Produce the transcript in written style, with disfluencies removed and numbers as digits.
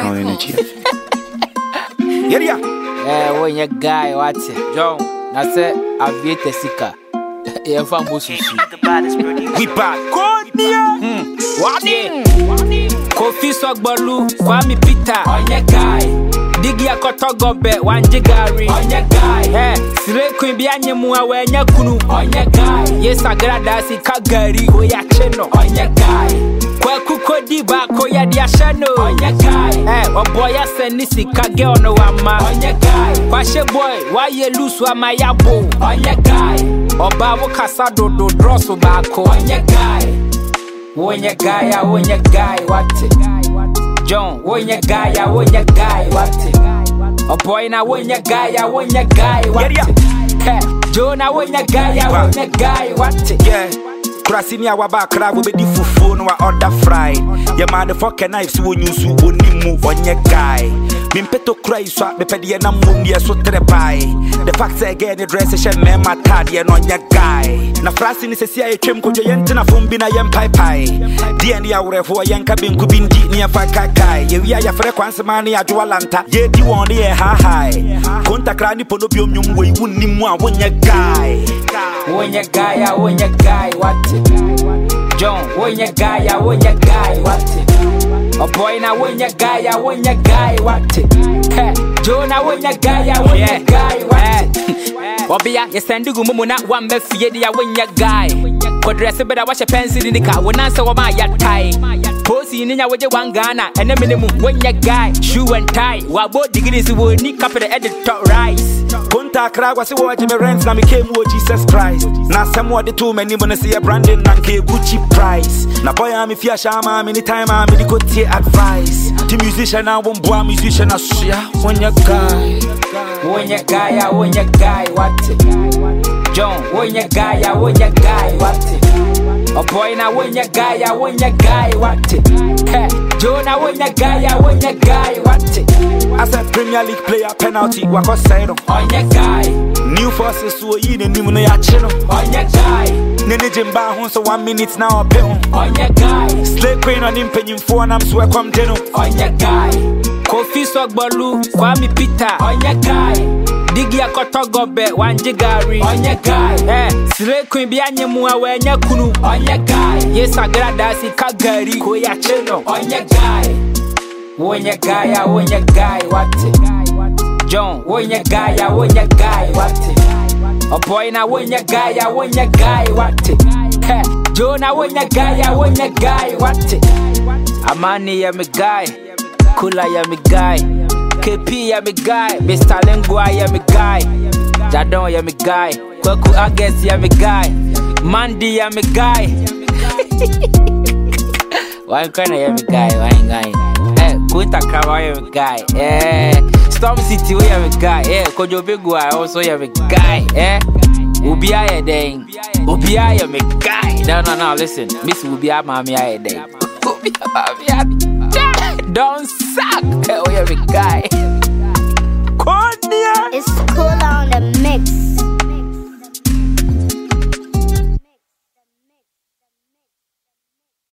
now energy. Yeah. When you guy, what's it? John, that's it. Aviate Sika. Yeah, from Busushi. We back. What? Kofi Sogbalu, Kwame Peter. On your guy. Digi a kotogobe, wanjigari. On your guy. Sile Quimbianya Mua, when you kunu. On your guy. Yes, I got that. Kagari, go ya cheno. On your guy. Kwakuko diba koya diashano. On your guy. Oh boy, I send this kage on the wama. On your guy. Kwashe boy, why you lose wa mayabo? On your guy. Oba wukasado do drosso bako. On your guy. When your guy, what it? John, when your guy, what it? Oh boy, now when your guy, what it? John, when your guy, what it? Yeah. Krasinia waba kravu be di fufu no wa order fried. Your motherfucking knives won you so only move on your guy. Mimpeto cry swap me pedi na mundi so trepai. The fact again the dress she me matad ye no your guy. Na frasi ni sesi aye twem kodwo yente na fombi na yem pai pai. Die ne awrefo yenka benku bindi ne fa kakai. Ye wi ya fre kwansema ne adwo lanta. Ye di won ne ha hai. Kontakra ni pono biom nyum we wunni mu a won your guy. When your guy, what it? John, when your guy, what it? Oh boy, now when your guy, what it? John, when your guy, what it? Obia, you send you mumu na one me fear dia when your guy. Could dress better wash a pencil in the car when answer what my tie. Posing in your way one Ghana and a minimum when your guy, shoe and tie. What both degrees will nick up the editor rise. Punta Cra was watching me rents, now me came with Jesus Christ. Now somewhat the two many when I see a branding and Gucci price. Now boy I'm if you shama anytime I'm in the good advice. The musician I won't boy musician I share when your guy. When your guy, what it? John, when your guy, what it? Oh boy, now when your guy, what it? John, now when your guy, what it? As a Premier League player, penalty, wako sairo. On your guy. New forces to a yin and you ya channel. On your guy. Nene Jimba hon so 1 minute now a pen. On your guy. Slave queen on him penning for and I'm so come deno. On your guy. Kofi Sogbalu, Kwame Peter. On your guy. Digi a kotogobe, wanjigari. On your guy. Sile Quimbianya Mua, when you kunu. On your guy. Yes, I got that. Kagari, go ya cheno. On your guy. When your guy, what it? John, when your guy, what it? Oh boy, now when your guy, what it? John, now when your guy, what it? Amani, ya me guy. Kula, ya me guy. KP, ya me guy. Mr. Lengua, ya me guy. Jadon, ya me guy. Kwaku Agnes, ya me guy. Mandy, ya me guy. Why can't I have a guy? Kunta Kara, you have a guy. Storm City, we have a guy. Kojo Bigua, also have a guy. Ubia a day. Ubia, you have a guy. No, listen. Miss Ubia, mommy, I a day. Don't suck.